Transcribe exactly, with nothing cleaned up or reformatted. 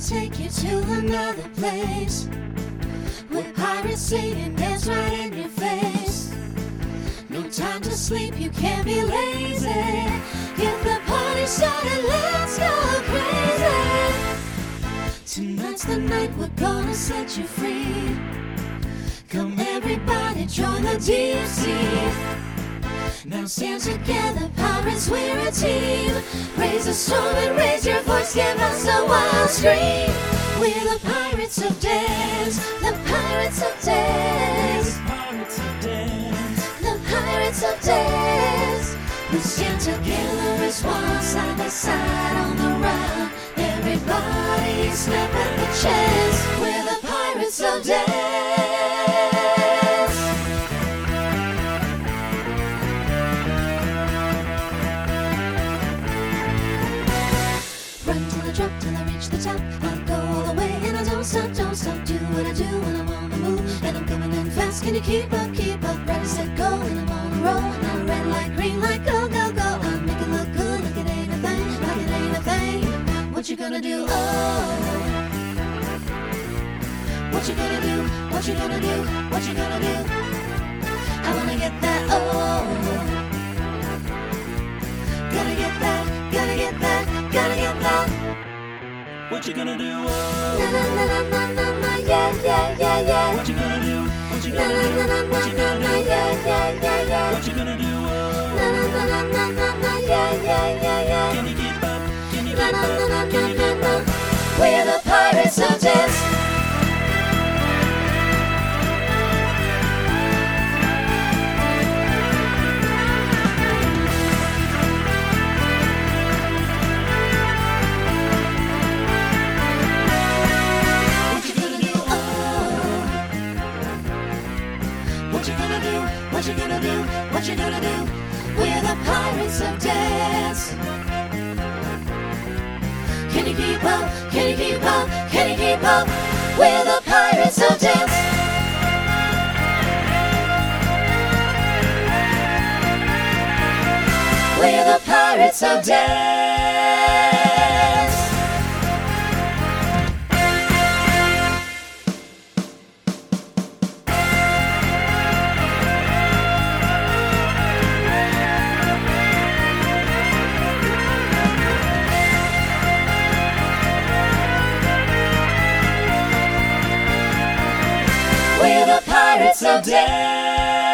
take you to another place where piracy and dance right in your face. No time to sleep, you can't be lazy. Get the party started, let's go crazy. Tonight's the night we're gonna set you free. Come everybody, join the D F C. Now stand together, pirates, we're a team. Raise a storm and raise your voice, give us a wild scream. We're the pirates of dance, the pirates of dance, The pirates of dance. the pirates of dance. We stand together as one, side by side on the run. Everybody snap at the chance. We're the pirates of dance. Run till I drop, till I reach the top. I'll go all the way and I don't stop, don't stop. Do what I do when I'm on the move, and I'm coming in fast. Can you keep up, keep up? Ready, set, go, and I'm on a roll. Now red light, green light, go, go, go. I make it look good, like it ain't a thing, like it ain't a thing. What you gonna do? Oh, what you gonna do? What you gonna do? What you gonna do? I wanna get that. Oh, gotta get that, gotta get that, gotta get that. What you gonna do? Na Oh. na na na na na na, yeah yeah yeah yeah. What you gonna do? What you Na gonna na do? na na What you na gonna na, do? yeah yeah yeah yeah. What you gonna do? Na Oh. na na na na na, yeah yeah yeah yeah. Can you keep up? Can you Na keep na na na up? na Can you na keep na. up? We're the pirates of dance. What you gonna do? What you gonna do? What you gonna do? We're the pirates of dance. Can you keep up? Can you keep up? Can you keep up? We're the pirates of dance. We're the pirates of dance. We're the pirates of dance.